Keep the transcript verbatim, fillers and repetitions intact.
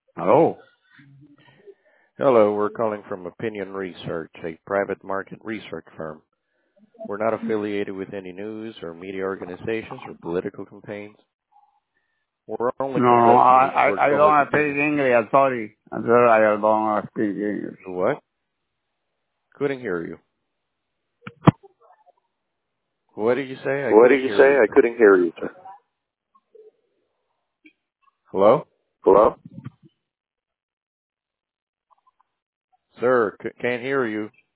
Hello? Hello, we're calling from Opinion Research, a private market research firm. We're not affiliated with any news or media organizations or political campaigns. We're only No, no, conducting I, short I, I public don't speak opinion. English. I'm sorry. I'm sorry, I don't speak English. What? Couldn't hear you. What did you say? I What couldn't did you hear say? you, I sir. couldn't hear you, sir. Hello? Hello? Sir, c- can't hear you.